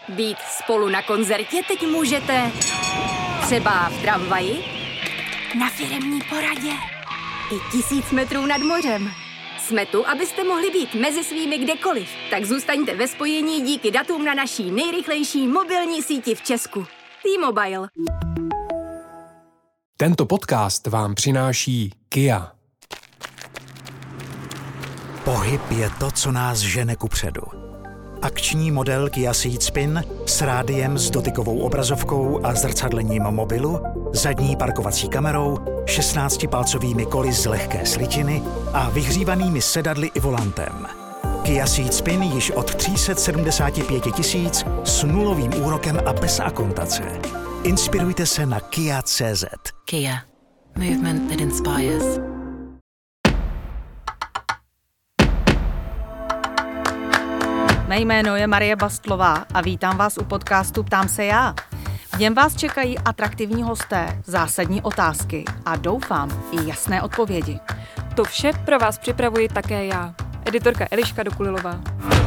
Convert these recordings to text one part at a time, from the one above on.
Být spolu na koncertě teď můžete třeba v tramvaji, na firemní poradě i 1000 metrů nad mořem. Jsme tu, abyste mohli být mezi svými kdekoliv. Tak zůstaňte ve spojení díky datům na naší nejrychlejší mobilní síti v Česku. T-Mobile. Tento podcast vám přináší Kia. Pohyb je to, co nás žene kupředu. Akční model Kia Ceed Spin s rádiem s dotykovou obrazovkou a zrcadlením mobilu, zadní parkovací kamerou, 16-palcovými koly z lehké slitiny a vyhřívanými sedadly i volantem. Kia Ceed Spin již od 375 000 s nulovým úrokem a bez akontace. Inspirujte se na Kia.cz. Kia. Movement that inspires. Mé jméno je Marie Bastlová a vítám vás u podcastu Ptám se já. V něm vás čekají atraktivní hosté, zásadní otázky a doufám i jasné odpovědi. To vše pro vás připravuji také já, editorka Eliška Dokulilová.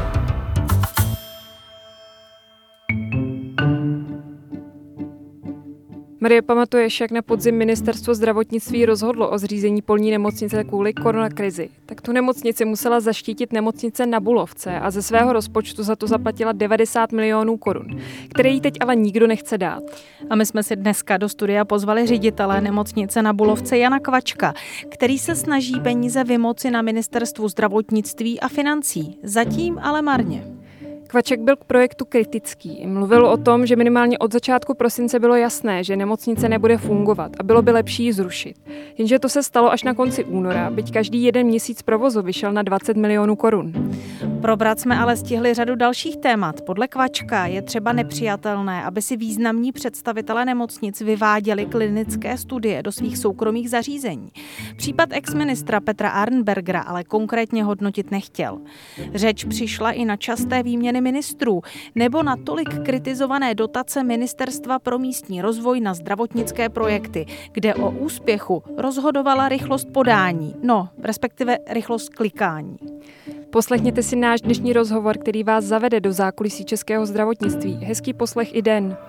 Marie, pamatuješ, jak na podzim ministerstvo zdravotnictví rozhodlo o zřízení polní nemocnice kvůli koronakrizi? Tak tu nemocnici musela zaštítit nemocnice na Bulovce a ze svého rozpočtu za to zaplatila 90 milionů korun, které jí teď ale nikdo nechce dát. A my jsme si dneska do studia pozvali ředitele nemocnice na Bulovce Jana Kvačka, který se snaží peníze vymoci na ministerstvu zdravotnictví a financí. Zatím ale marně. Kvaček byl k projektu kritický. Mluvil o tom, že minimálně od začátku prosince bylo jasné, že nemocnice nebude fungovat a bylo by lepší ji zrušit. Jenže to se stalo až na konci února, byť každý jeden měsíc provozu vyšel na 20 milionů korun. Probrat jsme ale stihli řadu dalších témat. Podle Kvačka je třeba nepřijatelné, aby si významní představitelé nemocnic vyváděli klinické studie do svých soukromých zařízení. Případ exministra Petra Arenbergera ale konkrétně hodnotit nechtěl. Řeč přišla i na časté výměny ministrů nebo na tolik kritizované dotace Ministerstva pro místní rozvoj na zdravotnické projekty, kde o úspěchu rozhodovala rychlost podání, respektive rychlost klikání. Poslechněte si náš dnešní rozhovor, který vás zavede do zákulisí českého zdravotnictví. Hezký poslech i den.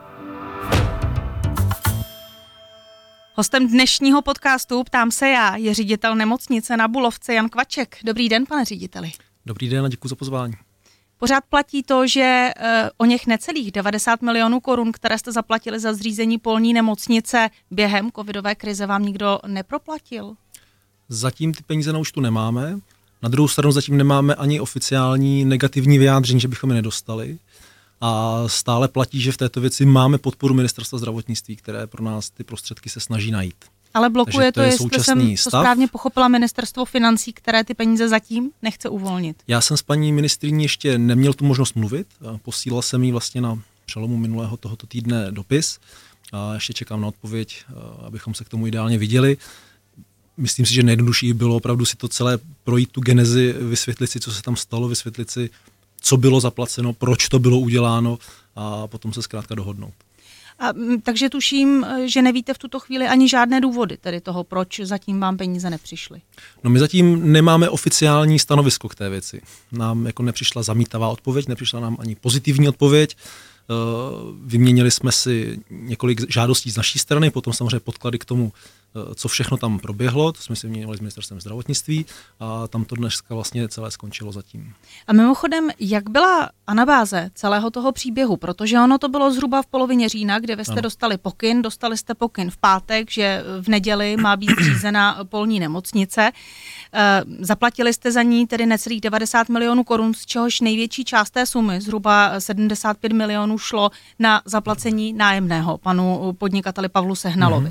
Hostem dnešního podcastu Ptám se já je ředitel nemocnice na Bulovce Jan Kvaček. Dobrý den, pane řediteli. Dobrý den a děkuji za pozvání. Pořád platí to, že o něch necelých 90 milionů korun, které jste zaplatili za zřízení polní nemocnice během covidové krize, vám nikdo neproplatil? Zatím ty peníze na účtu nemáme. Na druhou stranu zatím nemáme ani oficiální negativní vyjádření, že bychom je nedostali. A stále platí, že v této věci máme podporu Ministerstva zdravotnictví, které pro nás ty prostředky se snaží najít. Ale blokuje to, jestli jsem stav. To správně pochopila, Ministerstvo financí, které ty peníze zatím nechce uvolnit. Já jsem s paní ministryní ještě neměl tu možnost mluvit. Posílal jsem jí vlastně na přelomu minulého tohoto týdne dopis. A ještě čekám na odpověď, abychom se k tomu ideálně viděli. Myslím si, že nejjednodušší bylo opravdu si to celé projít tu genezi, vysvětlit si, co se tam stalo, vysvětlit si, co bylo zaplaceno, proč to bylo uděláno a potom se zkrátka dohodnout. Takže tuším, že nevíte v tuto chvíli ani žádné důvody tedy toho, proč zatím vám peníze nepřišly. No my zatím nemáme oficiální stanovisko k té věci. Nám jako nepřišla zamítavá odpověď, nepřišla nám ani pozitivní odpověď. Vyměnili jsme si několik žádostí z naší strany, potom samozřejmě podklady k tomu, co všechno tam proběhlo, to jsme si vyměnili s Ministerstvem zdravotnictví a tam to dneska vlastně celé skončilo zatím. A mimochodem, jak byla anabáze celého toho příběhu, protože ono to bylo zhruba v polovině října, kde vy jste dostali jste pokyn v pátek, že v neděli má být zřízena polní nemocnice. Zaplatili jste za ní tedy necelých 90 milionů korun, z čehož největší část té sumy, zhruba 75 milionů, šlo na zaplacení nájemného panu podnikateli Pavlu Sehnalovi.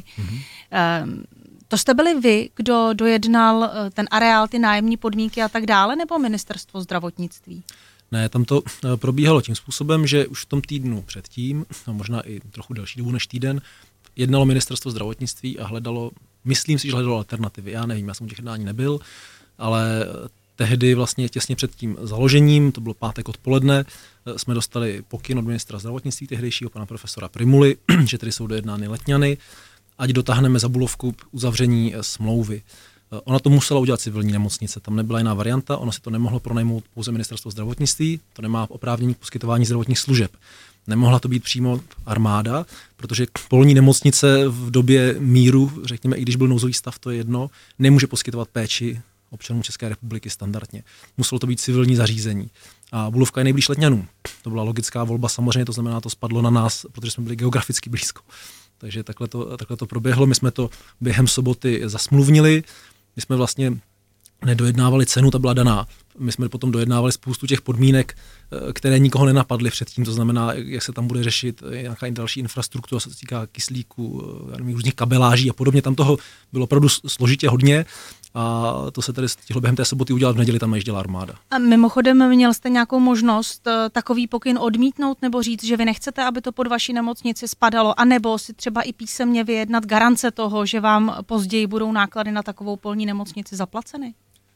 To jste byli vy, kdo dojednal ten areál, ty nájemní podmínky a tak dále, nebo Ministerstvo zdravotnictví? Ne, tam to probíhalo tím způsobem, že už v tom týdnu předtím, možná i trochu delší dobu než týden, jednalo Ministerstvo zdravotnictví a hledalo, myslím si, že hledalo alternativy. Já nevím, já jsem u těch jednání nebyl, ale tehdy vlastně těsně před tím založením, to bylo pátek odpoledne, jsme dostali pokyn od ministra zdravotnictví tehdejšího pana profesora Primuly, že tedy jsou dojednány Letňany, ať dotáhneme za Bulovku uzavření smlouvy. Ona to musela udělat civilní nemocnice, tam nebyla jiná varianta, ono si to nemohlo pronajmout pouze Ministerstvo zdravotnictví, to nemá oprávnění k poskytování zdravotních služeb. Nemohla to být přímo armáda, protože polní nemocnice v době míru, řekněme, i když byl nouzový stav, to je jedno, nemůže poskytovat péči občanům České republiky standardně. Muselo to být civilní zařízení. A Bulovka je nejblíž Letňanům. To byla logická volba, samozřejmě, to znamená, to spadlo na nás, protože jsme byli geograficky blízko. Takže takhle to proběhlo. My jsme to během soboty zasmluvnili. My jsme vlastně nedojednávali cenu, ta byla daná. My jsme potom dojednávali spoustu těch podmínek, které nikoho nenapadly předtím, to znamená, jak se tam bude řešit nějaká další infrastruktura, se týká kyslíku, různých kabeláží a podobně. Tam toho bylo opravdu složitě hodně a to se tady stihlo během té soboty udělat, v neděli tam jezdila armáda. A mimochodem měl jste nějakou možnost takový pokyn odmítnout nebo říct, že vy nechcete, aby to pod vaší nemocnici spadalo, anebo si třeba i písemně vyjednat garance toho, že vám později budou náklady na takovou polní nemocnici zaplaceny?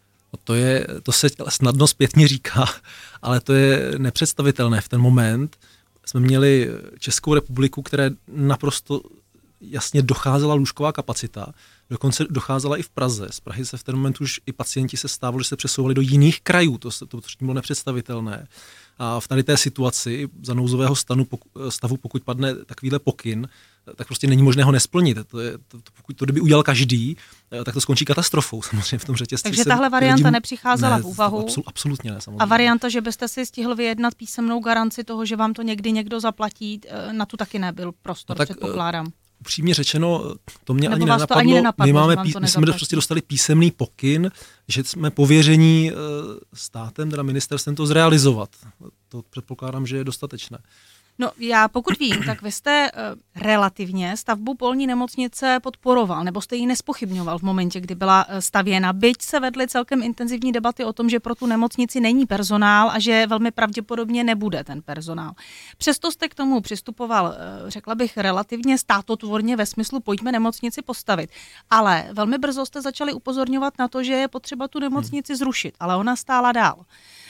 To se snadno zpětně říká, ale to je nepředstavitelné. V ten moment jsme měli Českou republiku, které naprosto jasně docházela lůžková kapacita, dokonce docházela i v Praze. Z Prahy se v ten moment už i pacienti se stávali, že se přesouvali do jiných krajů, to bylo nepředstavitelné. A v tady té situaci za nouzového stavu, pokud padne takovýhle pokyn, tak prostě není možné ho nesplnit. Pokud to kdyby udělal každý, tak to skončí katastrofou samozřejmě v tom řetězci. Takže tahle varianta nepřicházela v úvahu? Absolutně ne, samozřejmě. A varianta, že byste si stihl vyjednat písemnou garanci toho, že vám to někdy někdo zaplatí, na tu taky nebyl prostor, předpokládám. Upřímně řečeno, to mě ani nenapadlo. My jsme prostě dostali písemný pokyn, že jsme pověření státem, teda ministerstvem to zrealizovat. To předpokládám, že je dostatečné. No já pokud vím, tak vy jste relativně stavbu polní nemocnice podporoval, nebo jste ji nespochybňoval v momentě, kdy byla stavěna, byť se vedly celkem intenzivní debaty o tom, že pro tu nemocnici není personál a že velmi pravděpodobně nebude ten personál. Přesto jste k tomu přistupoval, řekla bych, relativně státotvorně ve smyslu pojďme nemocnici postavit. Ale velmi brzo jste začali upozorňovat na to, že je potřeba tu nemocnici zrušit, ale ona stála dál.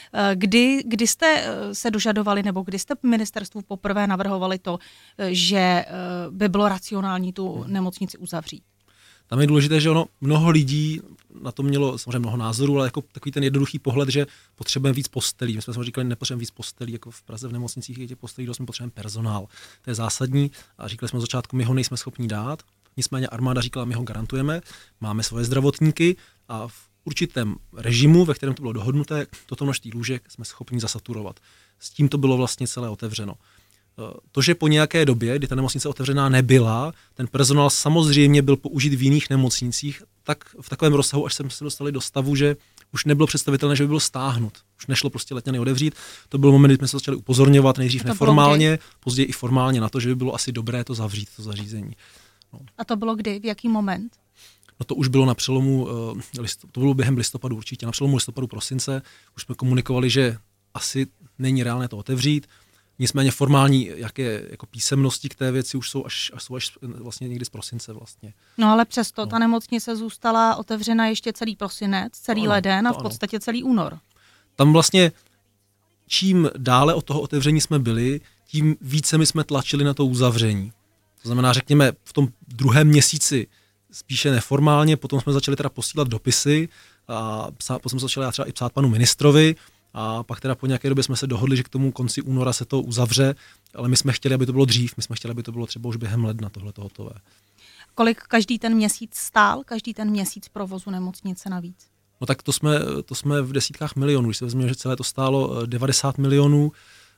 Kdy jste se dožadovali, nebo kdy jste ministerstvu poprvé navrhovali to, že by bylo racionální tu nemocnici uzavřít? Tam je důležité, že mnoho lidí na to mělo samozřejmě mnoho názorů, ale jako takový ten jednoduchý pohled, že potřebujeme víc postelí. My jsme říkali, nepotřebujeme víc postelí, jako v Praze v nemocnicích je těch postelí, dost potřebujeme personál. To je zásadní a říkali jsme od začátku, my ho nejsme schopni dát. Nicméně armáda říkala, my ho garantujeme, máme svoje zdravotníky a v určitém režimu, ve kterém to bylo dohodnuté, toto množství lůžek jsme schopni zasaturovat. S tím to bylo vlastně celé otevřeno. To, že po nějaké době, kdy ta nemocnice otevřená nebyla, ten personál samozřejmě byl použit v jiných nemocnicích, tak v takovém rozsahu, až jsme se dostali do stavu, že už nebylo představitelné, že by byl stáhnut. Už nešlo prostě Letňany odevřít. To byl moment, kdy jsme se začali upozorňovat, nejdřív neformálně, později i formálně na to, že by bylo asi dobré to zavřít, to zařízení. No. A to bylo kdy? V jaký moment? No to už bylo na přelomu, to bylo během listopadu určitě, na přelomu listopadu, prosince, už jsme komunikovali, že asi není reálné to otevřít. Nicméně formální jaké jako písemnosti k té věci už jsou až vlastně někdy z prosince vlastně. No ale přesto ta nemocnice zůstala otevřena ještě celý prosinec, celý leden a v podstatě celý únor. Tam vlastně čím dále od toho otevření jsme byli, tím více my jsme tlačili na to uzavření. To znamená, řekněme, v tom druhém měsíci spíše neformálně, potom jsme začali teda posílat dopisy a potom jsme začali třeba i psát panu ministrovi a pak teda po nějaké době jsme se dohodli, že k tomu konci února se to uzavře, ale my jsme chtěli, aby to bylo dřív, my jsme chtěli, aby to bylo třeba už během ledna tohleto hotové. Kolik každý ten měsíc stál, každý ten měsíc provozu nemocnice navíc? No tak to jsme v desítkách milionů, když se vezme, že celé to stálo 90 milionů,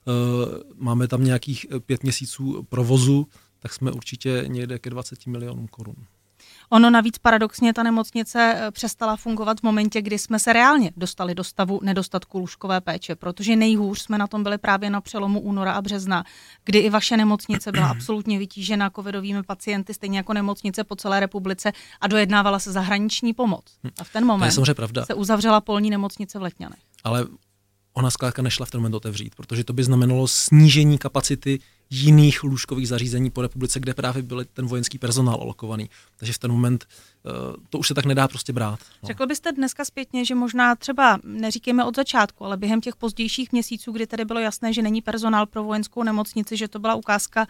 máme tam nějakých 5 měsíců provozu, tak jsme určitě někde ke 20 milionům korun. Ono navíc paradoxně ta nemocnice přestala fungovat v momentě, kdy jsme se reálně dostali do stavu nedostatku lůžkové péče, protože nejhůř jsme na tom byli právě na přelomu února a března, kdy i vaše nemocnice byla absolutně vytížena covidovými pacienty, stejně jako nemocnice po celé republice a dojednávala se zahraniční pomoc. A v ten moment se uzavřela polní nemocnice v Letňanech. Ale ona zkrátka nešla v ten moment otevřít, protože to by znamenalo snížení kapacity jiných lůžkových zařízení po republice, kde právě byl ten vojenský personál alokovaný. Takže v ten moment to už se tak nedá prostě brát. No. Řekl byste dneska zpětně, že možná třeba, neříkejme od začátku, ale během těch pozdějších měsíců, kdy tedy bylo jasné, že není personál pro vojenskou nemocnici, že to byla ukázka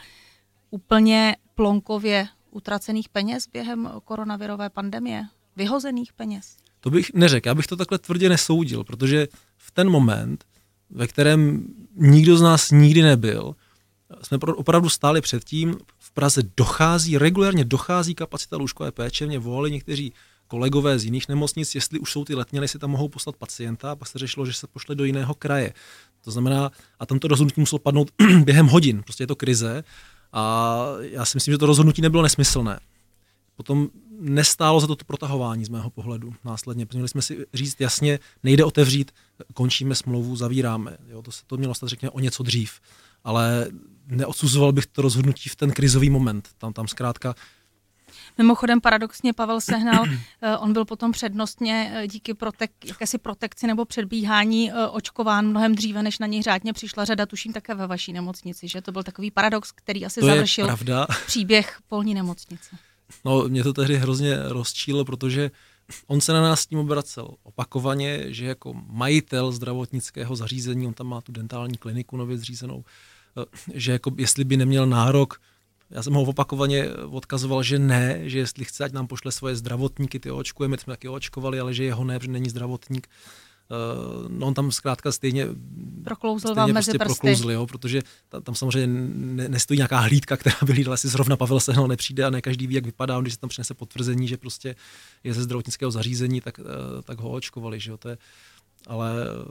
úplně plonkově utracených peněz během koronavirové pandemie? Vyhozených peněz? To bych neřekl, já bych to takhle tvrdě nesoudil, protože v ten moment, ve kterém nikdo z nás nikdy nebyl, jsme opravdu stáli před tím, v Praze regulérně dochází kapacita lůžkové péče, mě volali někteří kolegové z jiných nemocnic, jestli už jsou ty letněny, jestli tam mohou poslat pacienta, a pak se řešilo, že se pošle do jiného kraje. To znamená, a tam to rozhodnutí muselo padnout během hodin, prostě je to krize a já si myslím, že to rozhodnutí nebylo nesmyslné. Potom nestálo za to protahování z mého pohledu následně. Měli jsme si říct jasně, nejde otevřít, končíme smlouvu, zavíráme. Jo, to mělo stát, řekněme, o něco dřív. Ale neodsuzoval bych to rozhodnutí v ten krizový moment. Tam zkrátka. Mimochodem paradoxně Pavel Sehnal, on byl potom přednostně díky jakési protekci nebo předbíhání očkován mnohem dříve, než na něj řádně přišla řada, tuším také ve vaší nemocnici, že to byl takový paradox, který asi završil příběh polní nemocnice. No, mě to tehdy hrozně rozčílo, protože on se na nás s tím obracel opakovaně, že jako majitel zdravotnického zařízení, on tam má tu dentální kliniku nově zřízenou, že jako jestli by neměl nárok, já jsem ho opakovaně odkazoval, že ne, že jestli chce, ať nám pošle svoje zdravotníky, ty očkujeme, jsme taky očkovali, ale že jeho ne, protože není zdravotník. No on tam zkrátka stejně proklouzl vám mezi prsty. Proklouzl, jo, protože tam samozřejmě nestojí nějaká hlídka, která by hlídala, jestli zrovna Pavel Sehnal nepřijde a ne každý ví, jak vypadá, když se tam přinese potvrzení, že prostě je ze zdravotnického zařízení, tak ho očkovali, že jo, to je, ale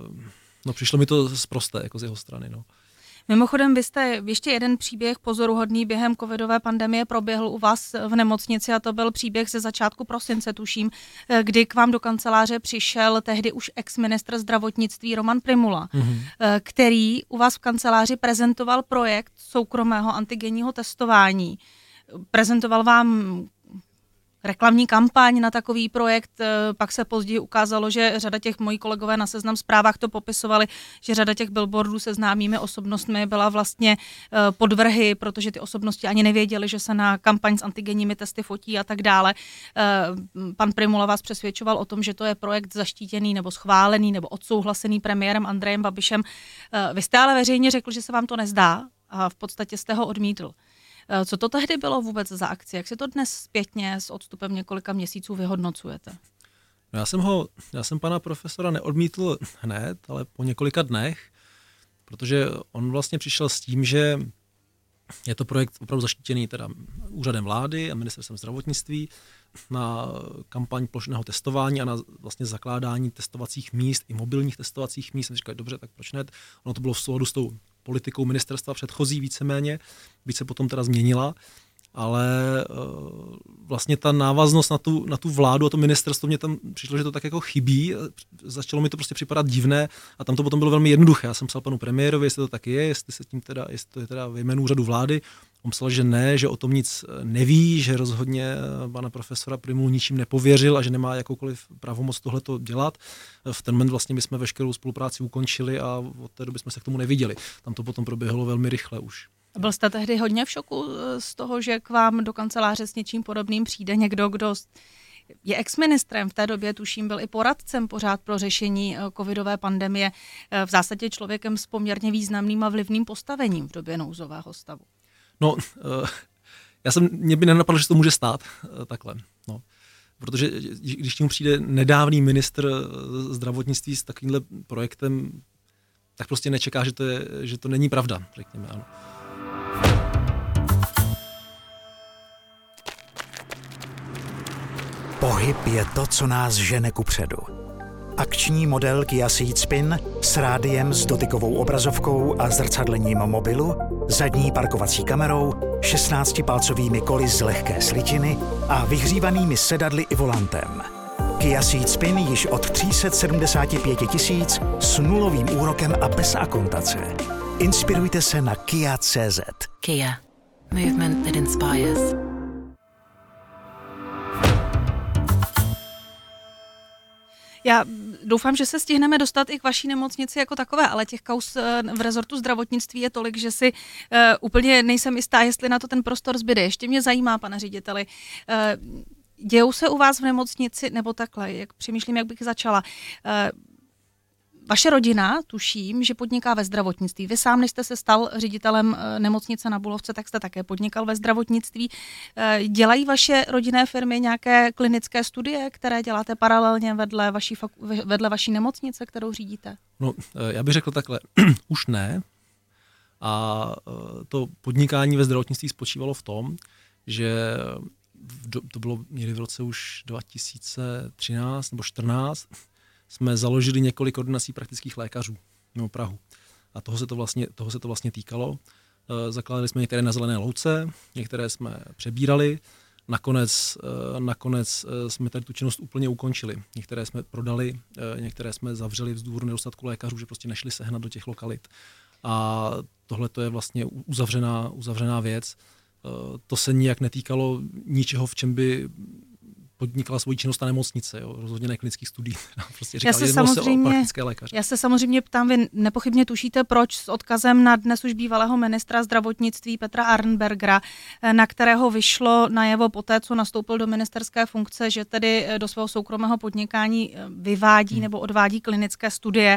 no přišlo mi to sprosté, jako z jeho strany, no. Mimochodem, vy jste ještě jeden příběh pozoruhodný během covidové pandemie proběhl u vás v nemocnici a to byl příběh ze začátku prosince, tuším, kdy k vám do kanceláře přišel tehdy už ex-ministr zdravotnictví Roman Prymula, který u vás v kanceláři prezentoval projekt soukromého antigenního testování. Prezentoval vám reklamní kampaň na takový projekt, pak se později ukázalo, že řada těch moji kolegové na Seznam Zprávách to popisovali, že řada těch billboardů se známými osobnostmi byla vlastně podvrhy, protože ty osobnosti ani nevěděly, že se na kampaň s antigenními testy fotí a tak dále. Pan Prymula vás přesvědčoval o tom, že to je projekt zaštítěný nebo schválený nebo odsouhlasený premiérem Andrejem Babišem. Vy jste ale veřejně řekl, že se vám to nezdá a v podstatě jste ho odmítl. Co to tehdy bylo vůbec za akci? Jak si to dnes zpětně s odstupem několika měsíců vyhodnocujete? No já jsem pana profesora neodmítl hned, ale po několika dnech, protože on vlastně přišel s tím, že je to projekt opravdu zaštítěný teda úřadem vlády a ministerstvem zdravotnictví na kampaň plošného testování a na vlastně zakládání testovacích míst i mobilních testovacích míst. Jsem říkal, dobře, tak proč ne? Ono to bylo v souladu s tou politikou ministerstva předchozí víceméně, byť se potom teda změnila, ale vlastně ta návaznost na tu vládu a to ministerstvo, mě tam přišlo, že to tak jako chybí, začalo mi to prostě připadat divné a tam to potom bylo velmi jednoduché. Já jsem psal panu premiérovi, jestli to tak je, jestli to je teda ve jménu úřadu vlády. On psal, že ne, že o tom nic neví, že rozhodně pana profesora Prymulu ničím nepověřil a že nemá jakoukoliv pravomoc tohleto dělat. V ten moment vlastně my jsme veškerou spolupráci ukončili a od té doby jsme se k tomu neviděli. Tam to potom proběhlo velmi rychle už. Byl jste tehdy hodně v šoku z toho, že k vám do kanceláře s něčím podobným přijde někdo, kdo je exministrem, v té době tuším byl i poradcem pořád pro řešení covidové pandemie, v zásadě člověkem s poměrně významným a vlivným postavením v době nouzového stavu? No, mě by nenapadlo, že to může stát takhle, no. Protože když tím přijde nedávný ministr zdravotnictví s takovýmhle projektem, tak prostě nečeká, že to není pravda, řekněme, ano. Pohyb je to, co nás žene kupředu. Akční model Kia Ceed Spin s rádiem s dotykovou obrazovkou a zrcadlením mobilu, zadní parkovací kamerou, 16-palcovými koly z lehké slitiny a vyhřívanými sedadly i volantem. Kia Ceed Spin již od 375 000 s nulovým úrokem a bez akontace. Inspirujte se na Kia.cz. Kia. Movement that inspires. Já doufám, že se stihneme dostat i k vaší nemocnici jako takové, ale těch kauz v rezortu zdravotnictví je tolik, že si úplně nejsem jistá, jestli na to ten prostor zbyde. Ještě mě zajímá, pane řediteli, dějou se u vás v nemocnici, nebo takhle, jak přemýšlím, jak bych začala. Vaše rodina, tuším, že podniká ve zdravotnictví. Vy sám, než jste se stal ředitelem nemocnice na Bulovce, tak jste také podnikal ve zdravotnictví. Dělají vaše rodinné firmy nějaké klinické studie, které děláte paralelně vedle vaší nemocnice, kterou řídíte? No, já bych řekl takhle, už ne, A to podnikání ve zdravotnictví spočívalo v tom, že to bylo někdy v roce už 2013 nebo 2014, jsme založili několik ordinací praktických lékařů mimo Prahu. A toho se to vlastně týkalo. Zakládali jsme některé na Zelené louce, některé jsme přebírali, nakonec jsme tady tu činnost úplně ukončili. Některé jsme prodali, některé jsme zavřeli z důvodu nedostatku lékařů, že prostě nešli sehnat do těch lokalit. A tohle to je vlastně uzavřená věc. To se nijak netýkalo ničeho, v čem by podnikala svoji činnost na nemocnice, jo? Rozhodně ne klinických studií. Prostě Já se samozřejmě ptám, vy nepochybně tušíte, proč, s odkazem na dnes už bývalého ministra zdravotnictví Petra Arenbergera, na kterého vyšlo najevo poté, co nastoupil do ministerské funkce, že tedy do svého soukromého podnikání vyvádí nebo odvádí klinické studie,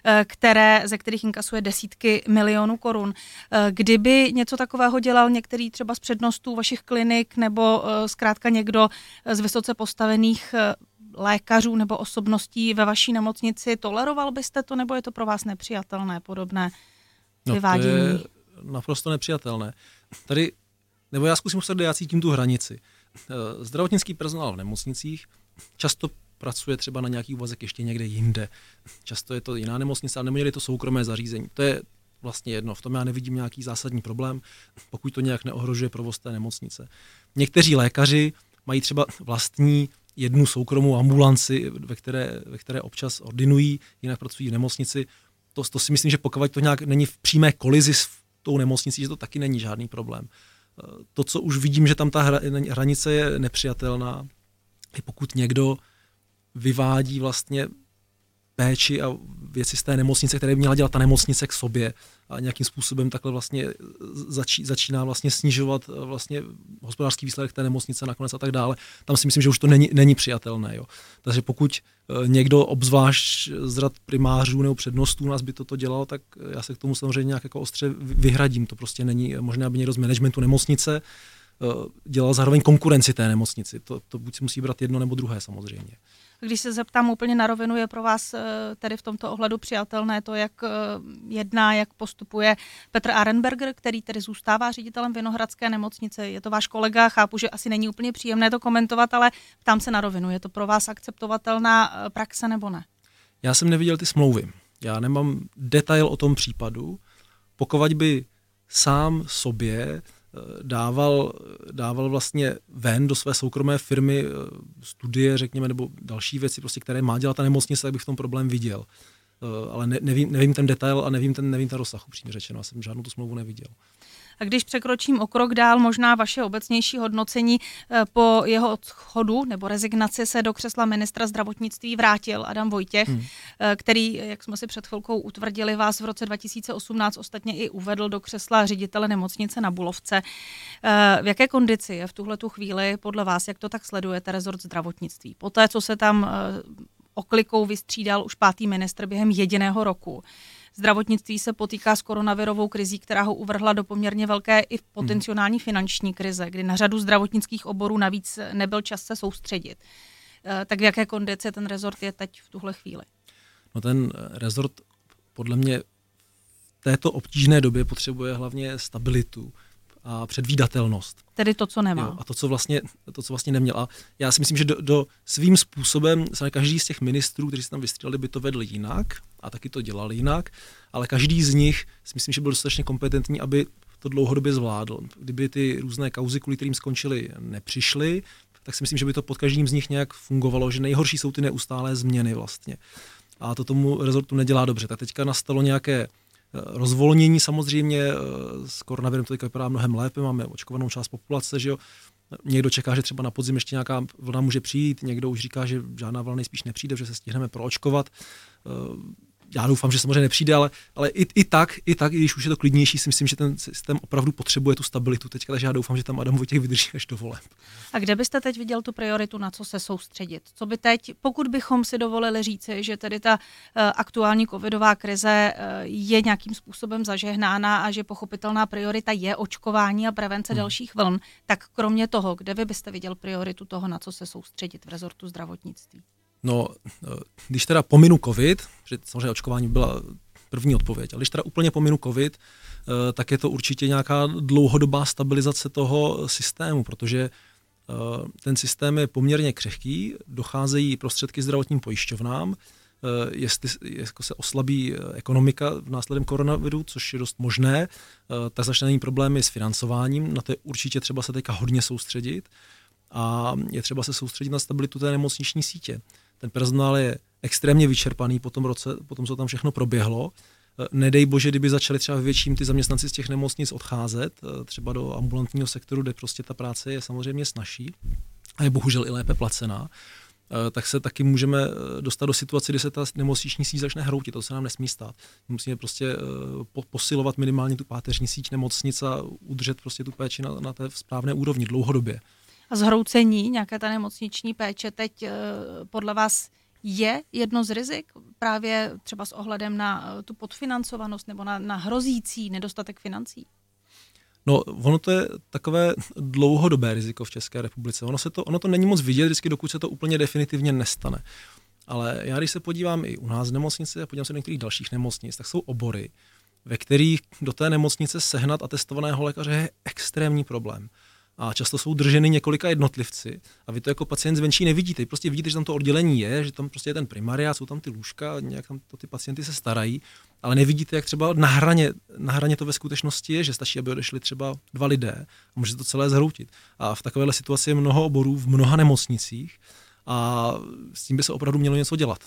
ze kterých inkasuje desítky milionů korun. Kdyby něco takového dělal některý třeba z přednostů vašich klinik nebo zkrátka někdo z vysoce postavených lékařů nebo osobností ve vaší nemocnici, toleroval byste to, nebo je to pro vás nepřijatelné podobné vyvádění? To je naprosto nepřijatelné. Nebo já zkusím usledit, já cítím tu hranici. Zdravotnický personál v nemocnicích často pracuje třeba na nějaký úvazek ještě někde jinde. Často je to jiná nemocnice, ale nebo je to soukromé zařízení. To je vlastně jedno. V tom já nevidím nějaký zásadní problém, pokud to nějak neohrožuje provoz té nemocnice. Někteří lékaři mají třeba vlastní jednu soukromou ambulanci, ve které občas ordinují, jinak pracují v nemocnici. To si myslím, že pokud to nějak není v přímé kolizi s tou nemocnicí, že to taky není žádný problém. To, co už vidím, že tam ta hranice je nepřijatelná, je pokud někdo vyvádí vlastně péči a věci z té nemocnice, které by měla dělat ta nemocnice k sobě a nějakým způsobem takhle vlastně začíná vlastně snižovat vlastně hospodářský výsledek té nemocnice nakonec a tak dále. Tam si myslím, že už to není přijatelné. Jo. Takže pokud někdo obzvlášť z řad primářů nebo přednostů nás by toto dělal, tak já se k tomu samozřejmě nějak jako ostře vyhradím. To prostě není možné, aby někdo z managementu nemocnice dělal zároveň konkurenci té nemocnici. To buď si musí brát jedno nebo druhé samozřejmě. Když se zeptám úplně na rovinu, je pro vás tedy v tomto ohledu přijatelné to, jak jedná, jak postupuje Petr Arenberger, který tedy zůstává ředitelem Vinohradské nemocnice. Je to váš kolega, chápu, že asi není úplně příjemné to komentovat, ale ptám se na rovinu. Je to pro vás akceptovatelná praxe nebo ne? Já jsem neviděl ty smlouvy. Já nemám detail o tom případu. Pokud by sám sobě dával vlastně ven do své soukromé firmy studie, řekněme, nebo další věci, prostě, které má dělat ta nemocnice, tak bych v tom problém viděl. Ale nevím ten detail a nevím ten rozsah, upřímně řečeno. Já jsem žádnou tu smlouvu neviděl. A když překročím o krok dál, možná vaše obecnější hodnocení, po jeho odchodu nebo rezignaci se do křesla ministra zdravotnictví vrátil Adam Vojtěch, který, jak jsme si před chvilkou utvrdili, vás v roce 2018 ostatně i uvedl do křesla ředitele nemocnice na Bulovce. V jaké kondici je v tuhletu chvíli podle vás, jak to tak sledujete, rezort zdravotnictví? Poté, co se tam oklikou vystřídal už 5. ministr během jediného roku. Zdravotnictví se potýká s koronavirovou krizí, která ho uvrhla do poměrně velké i potenciální finanční krize, kdy na řadu zdravotnických oborů navíc nebyl čas se soustředit. Tak v jaké kondici ten rezort je teď v tuhle chvíli? No ten rezort podle mě v této obtížné době potřebuje hlavně stabilitu a předvídatelnost. Tedy to, co nemá. Jo, a to, co vlastně neměl. A já si myslím, že do svým způsobem se každý z těch ministrů, kteří se tam vystřídali, by to vedl jinak a taky to dělal jinak, ale každý z nich si myslím, že byl dostatečně kompetentní, aby to dlouhodobě zvládl. Kdyby ty různé kauzy, kvůli kterým skončily, nepřišly, tak si myslím, že by to pod každým z nich nějak fungovalo, že nejhorší jsou ty neustálé změny vlastně. A to tomu rezortu nedělá dobře. Tak teďka nastalo nějaké rozvolnění samozřejmě, s koronavirem to vypadá mnohem lépe, máme očkovanou část populace, že jo. Někdo čeká, že třeba na podzim ještě nějaká vlna může přijít, někdo už říká, že žádná vlna nejspíš nepřijde, že se stihneme proočkovat. Já doufám, že samozřejmě nepřijde, ale i tak, když už je to klidnější, si myslím, že ten systém opravdu potřebuje tu stabilitu teďka, takže já doufám, že tam Adam Vojtěch vydrží až do voleb. A kde byste teď viděl tu prioritu, na co se soustředit? Co by teď, pokud bychom si dovolili říci, že tedy ta aktuální covidová krize je nějakým způsobem zažehnána a že pochopitelná priorita je očkování a prevence dalších vln, tak kromě toho, kde vy byste viděl prioritu toho, na co se soustředit v rezortu zdravotnictví? No, když teda pominu covid, že samozřejmě očkování byla první odpověď. Ale když teda úplně pominu covid, tak je to určitě nějaká dlouhodobá stabilizace toho systému, protože ten systém je poměrně křehký, docházejí prostředky zdravotním pojišťovnám, jestli se oslabí ekonomika v následem koronaviru, což je dost možné, tak začínají problémy s financováním, na to je určitě třeba se teďka hodně soustředit a je třeba se soustředit na stabilitu té nemocniční sítě. Ten personál je extrémně vyčerpaný po tom roce, po tom, co tam všechno proběhlo. Nedej bože, kdyby začali třeba větším ty zaměstnanci z těch nemocnic odcházet, třeba do ambulantního sektoru, kde prostě ta práce je samozřejmě snazší a je bohužel i lépe placená, tak se taky můžeme dostat do situace, kdy se ta nemocniční síť začne hroutit. To se nám nesmí stát. Musíme prostě posilovat minimálně tu páteřní síť nemocnic a udržet prostě tu péči na té správné úrovni dlouhodobě. A zhroucení nějaké ta nemocniční péče teď podle vás je jedno z rizik právě třeba s ohledem na tu podfinancovanost nebo na hrozící nedostatek financí? No, ono to je takové dlouhodobé riziko v České republice. Ono to není moc vidět vždycky, dokud se to úplně definitivně nestane. Ale já, když se podívám i u nás v nemocnici a podívám se do některých dalších nemocnic, tak jsou obory, ve kterých do té nemocnice sehnat atestovaného lékaře je extrémní problém. A často jsou drženy několika jednotlivci a vy to jako pacient zvenčí nevidíte. Prostě vidíte, že tam to oddělení je, že tam prostě je ten primariát, jsou tam ty lůžka, nějak tam ty pacienty se starají, ale nevidíte, jak třeba na hraně to ve skutečnosti je, že stačí, aby odešli třeba 2 lidé a může to celé zhroutit. A v takovéhle situaci je mnoho oborů v mnoha nemocnicích a s tím by se opravdu mělo něco dělat.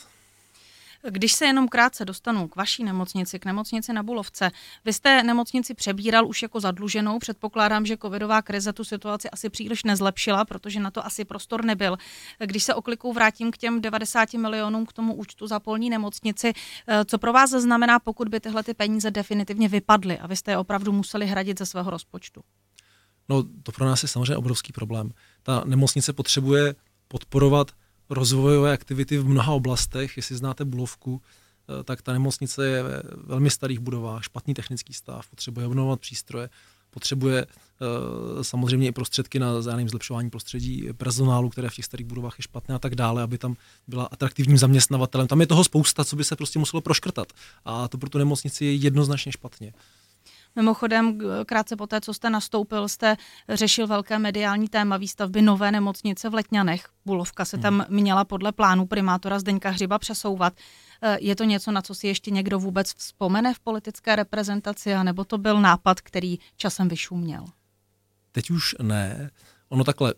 Když se jenom krátce dostanu k vaší nemocnici, k nemocnici na Bulovce, vy jste nemocnici přebíral už jako zadluženou, předpokládám, že covidová krize tu situaci asi příliš nezlepšila, protože na to asi prostor nebyl. Když se oklikou vrátím k těm 90 milionům k tomu účtu za polní nemocnici, co pro vás znamená, pokud by tyhle ty peníze definitivně vypadly a vy jste je opravdu museli hradit ze svého rozpočtu? No, to pro nás je samozřejmě obrovský problém. Ta nemocnice potřebuje podporovat rozvojové aktivity v mnoha oblastech. Jestli znáte Bulovku, tak ta nemocnice je ve velmi starých budovách, špatný technický stav, potřebuje obnovovat přístroje, potřebuje samozřejmě i prostředky na zlepšování prostředí personálu, které v těch starých budovách je špatné a tak dále, aby tam byla atraktivním zaměstnavatelem. Tam je toho spousta, co by se prostě muselo proškrtat. A to pro tu nemocnici je jednoznačně špatně. Mimochodem, krátce poté, co jste nastoupil, jste řešil velké mediální téma výstavby nové nemocnice v Letňanech. Bulovka se tam měla podle plánu primátora Zdeňka Hřiba přesouvat. Je to něco, na co si ještě někdo vůbec vzpomene v politické reprezentaci, anebo to byl nápad, který časem vyšuměl? Teď už ne. Ono takhle.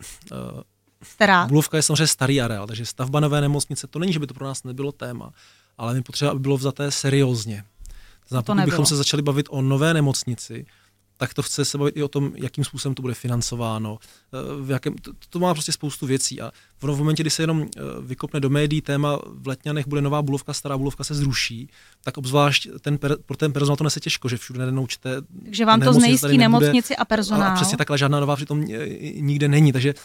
Stará. Bulovka je samozřejmě starý areál, takže stavba nové nemocnice, to není, že by to pro nás nebylo téma, ale my potřeba, aby bylo vzaté seriózně. Pokud bychom se začali bavit o nové nemocnici, tak to chce se bavit i o tom, jakým způsobem to bude financováno, to má prostě spoustu věcí a v momentě, kdy se jenom vykopne do médií téma v Letňanech bude nová Bulovka, stará Bulovka se zruší, tak obzvlášť pro ten personál to nese těžko, že všude najednou čte. Takže vám to znejistí nemocnici a personál. A přesně takhle, žádná nová přitom nikde není, takže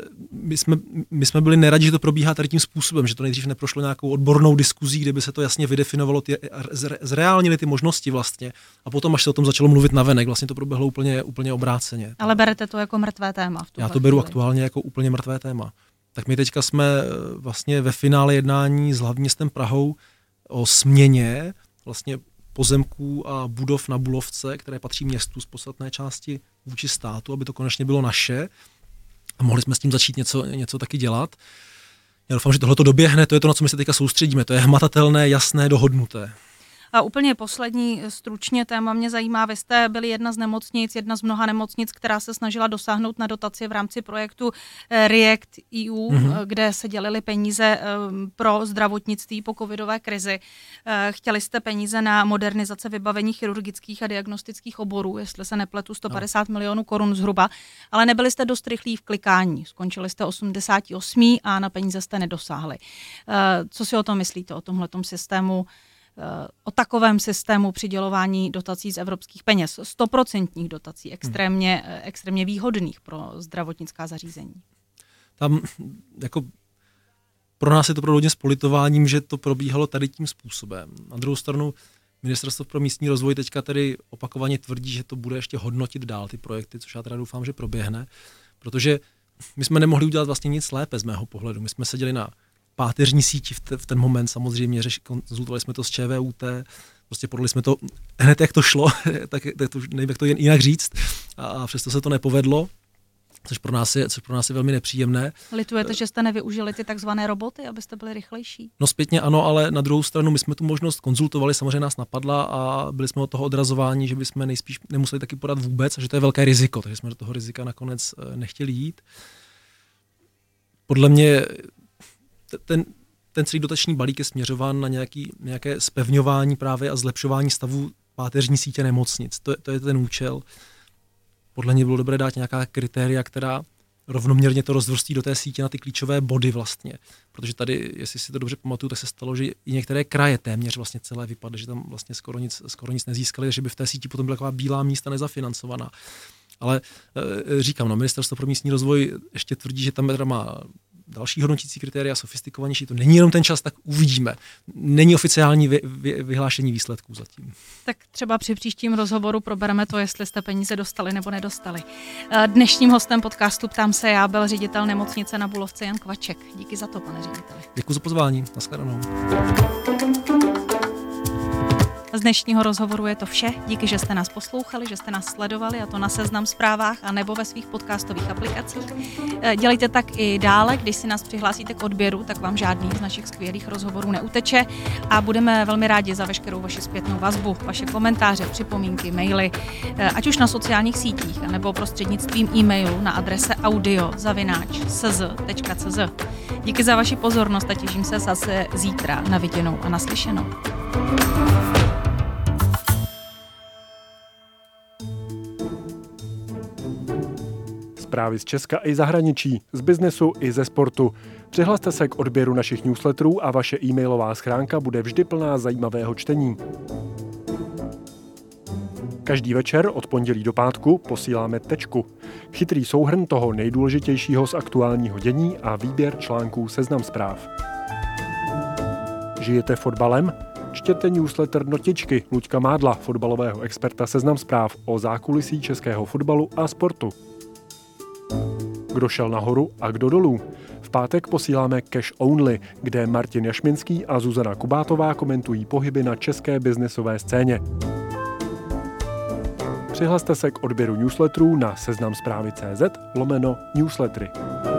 my jsme byli neradi, že to probíhá tady tím způsobem, že to nejdřív neprošlo nějakou odbornou diskuzí, kde by se to jasně vydefinovalo, zreálnily ty možnosti vlastně a potom, až se o tom začalo mluvit navenek, vlastně to proběhlo úplně obráceně. Ale berete to jako mrtvé téma? Já to beru aktuálně jako úplně mrtvé téma. Tak my teďka jsme vlastně ve finále jednání s hlavním městem Prahou o směně vlastně pozemků a budov na Bulovce, které patří městu z podstatné části vůči státu, aby to konečně bylo naše a mohli jsme s tím začít něco taky dělat. Já doufám, že tohle to doběhne, to je to, na co my se teďka soustředíme, to je hmatatelné, jasné, dohodnuté. A úplně poslední stručně téma mě zajímá, vy jste byli jedna z mnoha nemocnic, která se snažila dosáhnout na dotaci v rámci projektu React EU, kde se dělily peníze pro zdravotnictví po covidové krizi. Chtěli jste peníze na modernizace vybavení chirurgických a diagnostických oborů, jestli se nepletu, 150 milionů korun zhruba, ale nebyli jste dost rychlí v klikání. Skončili jste 88. a na peníze jste nedosáhli. Co si o tom myslíte, o tomhletom systému? O takovém systému přidělování dotací z evropských peněz, 100% dotací, extrémně výhodných pro zdravotnická zařízení. Tam jako pro nás je to opravdu hodně s politováním, že to probíhalo tady tím způsobem. Na druhou stranu Ministerstvo pro místní rozvoj teďka tedy opakovaně tvrdí, že to bude ještě hodnotit dál ty projekty, což já teda doufám, že proběhne, protože my jsme nemohli udělat vlastně nic lépe z mého pohledu. My jsme seděli na páteřní síti v ten moment samozřejmě, konzultovali jsme to s ČVUT, Prostě podali jsme to hned, jak to šlo, tak to nevím, jak to jinak říct, a přesto se to nepovedlo, což pro nás je velmi nepříjemné. Litujete, že jste nevyužili ty takzvané roboty, abyste byli rychlejší? No zpětně ano, ale na druhou stranu my jsme tu možnost konzultovali, samozřejmě nás napadla a byli jsme od toho odrazováni, že bychom nejspíš nemuseli taky podat vůbec a že to je velké riziko, takže jsme do toho rizika nakonec nechtěli jít. Podle mě ten celý dotační balík je směřován na nějaké zpevňování právě a zlepšování stavu páteřní sítě nemocnic. To je ten účel. Podle mě bylo dobré dát nějaká kritéria, která rovnoměrně to rozvrstí do té sítě na ty klíčové body vlastně. Protože tady, jestli si to dobře pamatuju, tak se stalo, že i některé kraje téměř vlastně celé vypadly, že tam vlastně skoro nic nezískali, že by v té síti potom byla taková bílá místa nezafinancovaná. Ale říkám, Ministerstvo pro místní rozvoj ještě tvrdí, že tam má další hodnotící kritéria, sofistikovanější, to není jenom ten čas, tak uvidíme. Není oficiální vyhlášení výsledků zatím. Tak třeba při příštím rozhovoru probereme to, jestli jste peníze dostali nebo nedostali. Dnešním hostem podcastu Ptám se já byl ředitel nemocnice na Bulovce Jan Kvaček. Díky za to, pane řediteli. Děkuji za pozvání. Naschledanou. Z dnešního rozhovoru je to vše. Díky, že jste nás poslouchali, že jste nás sledovali, a to na Seznam Zprávách a nebo ve svých podcastových aplikacích. Dělejte tak i dále, když si nás přihlásíte k odběru, tak vám žádný z našich skvělých rozhovorů neuteče a budeme velmi rádi za veškerou vaši zpětnou vazbu, vaše komentáře, připomínky, maily, ať už na sociálních sítích, nebo prostřednictvím e-mailu na adrese audio@sz.cz. Díky za vaši pozornost a těším se zase zítra na viděnou a naslyšenou. Zprávy z Česka i zahraničí, z biznesu i ze sportu. Přihlaste se k odběru našich newsletterů a vaše e-mailová schránka bude vždy plná zajímavého čtení. Každý večer od pondělí do pátku posíláme Tečku. Chytrý souhrn toho nejdůležitějšího z aktuálního dění a výběr článků Seznam Zpráv. Žijete fotbalem? Čtěte newsletter Notičky Luďka Mádla, fotbalového experta Seznam Zpráv o zákulisí českého fotbalu a sportu. Kdo šel nahoru a kdo dolů? V pátek posíláme Cash Only, kde Martin Jašminský a Zuzana Kubátová komentují pohyby na české biznesové scéně. Přihlaste se k odběru newsletterů na seznamzprávy.cz/newslettery.